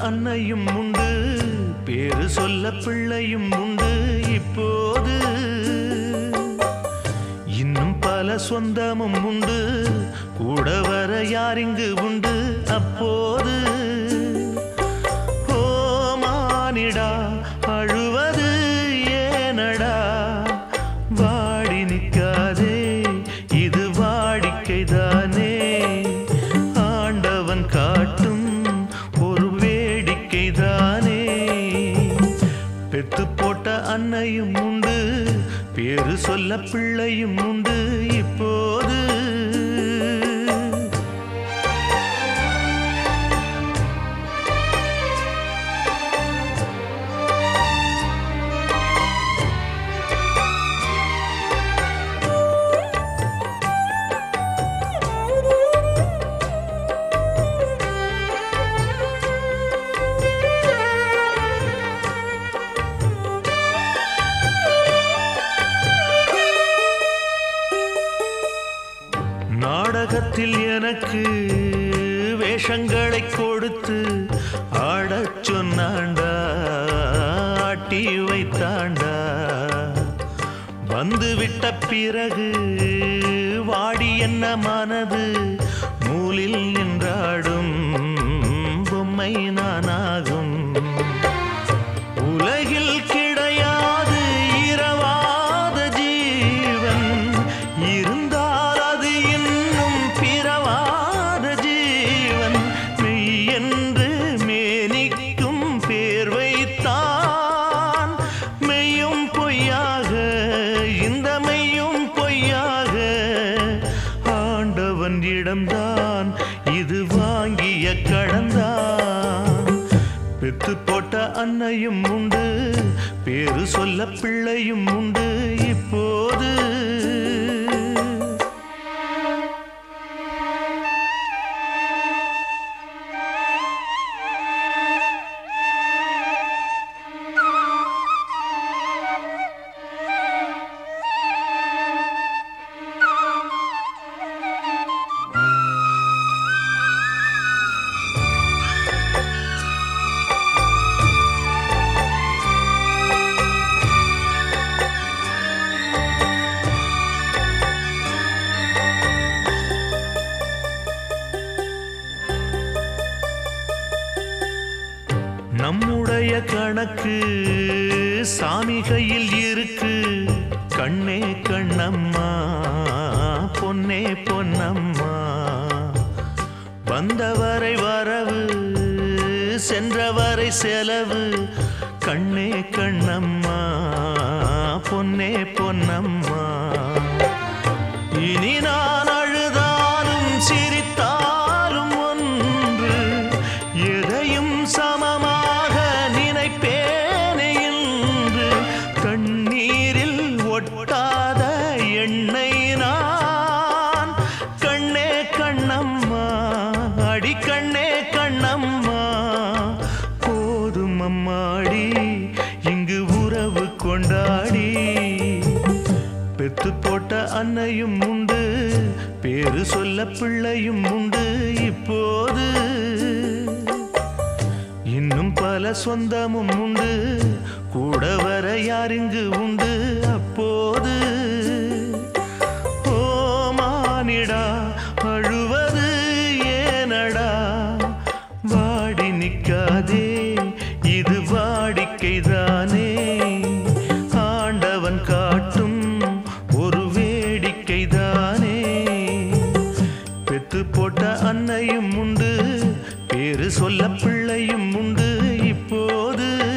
அன்னையும் உண்டு, பேரு சொல்ல பிள்ளையும் உண்டு. இப்போது இன்னும் பல சொந்தமும் உண்டு, கூட வர யாரிங்கு உண்டு. அப்போது ஓ மானிடா அழுவது ஏனடா, வாடி நிற்காதே இது வாடிக்கைதானே, ஆண்டவன் காட்டும் ஒரு வேடிக்கைதானே. பெத்து போட்ட அன்னையும் உண்டு, பேரு சொல்ல பிள்ளையும் உண்டு. இப்போது நாடகத்தில் எனக்கு வேஷங்களை கொடுத்து ஆடச் சொன்னாண்டா, ஆட்டி வைத்தாண்டா. வந்து விட்ட பிறகு வாடி என்ன மனது நூலில் நின்றாடும் பொம்மை நானாகும். உலகில் கிடையாது இரவாத ஜீவன், இருந்தால் அது இன்னும் பிறவாத ஜீவன். மெய் என்று மேனிக்கும் பேர் வைத்தான், மெய்யும் பொய்யாக இந்த மெய்யும் பொய்யாக. ஆண்டவன் இடம்தான் இது வாங்கிய கடந்தான். பெத்து போட்ட அன்னையும் உண்டு, பேரு சொல்ல பிள்ளையும் உண்டு. இப்போது நம்முடைய கணக்கு சாமி கையில் இருக்கு. கண்ணே கண்ணம்மா பொன்னே பொன்னம்மா, வந்தவரை வரவு சென்றவரை செலவு. கண்ணே கண்ணம்மா பொன்னே பொன்னம்மா, இனி நான் அழுதாலும் சிரித்தாலும் ஒன்று, எதையும் சமமாக நினைப்பேனே என்று. கண்ணீரில் ஒட்டாத எண்ணெய் நான், கண்ணே கண்ணம்மா அடி கண்ணே கண்ணம்மா. போதும் அம்மாடி இங்கு உறவு கொண்டாடி. பெத்து போட்ட அன்னையும் உண்டு, பேரு சொல்ல பிள்ளையும் உண்டு. இப்போது இன்னும் பல சொந்தமும் உண்டு, கூட வர யாரிங்கு உண்டு. அப்போது ஓ மானிடா அழுவது ஏனடா, வாடி நிற்காதே இது வாடிக்கைதானே, ஆண்டவன் காட்டும் ஒரு வேடிக்கைதானே. பெத்து போட்ட அன்னையும் உண்டு, பேரு சொல்ல பிள்ளையும் உண்டு. இப்போது